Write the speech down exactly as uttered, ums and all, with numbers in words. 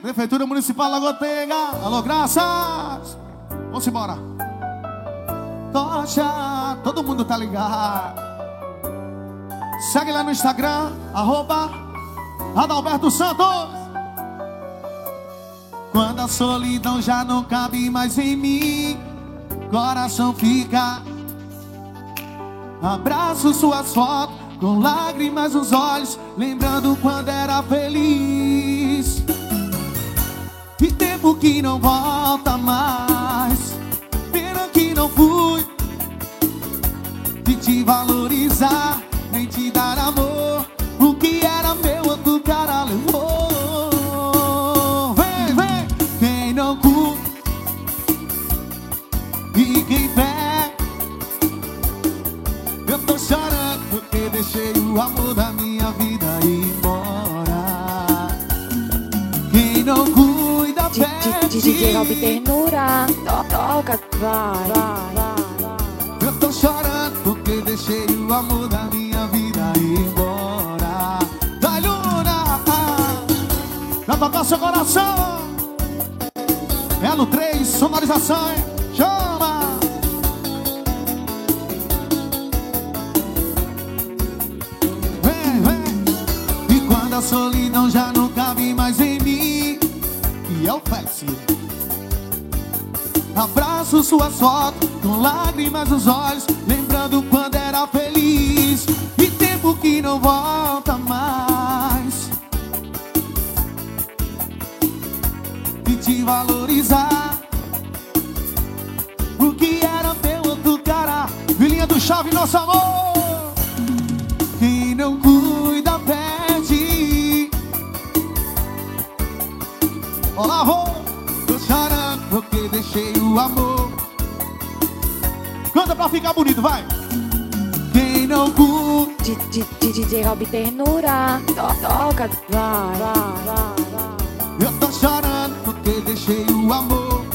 Prefeitura Municipal Lagotega. Alô, graças. Vamos embora. Tocha, todo mundo tá ligado. Segue lá no Instagram, arroba Adalberto Santos. Quando a solidão já não cabe mais em mim, coração fica. Abraço suas fotos com lágrimas nos olhos, lembrando quando era feliz. E tempo que não volta mais, pena que não fui de te valorizar, nem te dar amor. O que era meu outro cara levou. Vem, vem, quem não curte e quem pé. Eu tô chorando porque deixei o amor da minha vida ir embora. Quem não cuida perde. D J Rob Ternura, toca, vai, vai, vai. Eu tô chorando porque deixei o amor da minha vida ir embora. Vai, Luna, pra tocar seu coração. É no três, sonorização, hein? Chama! Vem, vem. E quando a solidão já não cabe mais em mim, e é o Flex. Abraço suas fotos com lágrimas nos olhos, lembrando quando era feliz. E tempo que não volta mais, e te valorizar. O que era meu outro cara. Filhinha do Chave, nosso amor. Quem não cuida perde. Olá, vou. Tô chorando porque deixei o amor. Canta pra ficar bonito, vai. Quem não curte. D J Rob Ternura, toca, vai, vai, vai, vai. Eu tô chorando porque deixei o amor.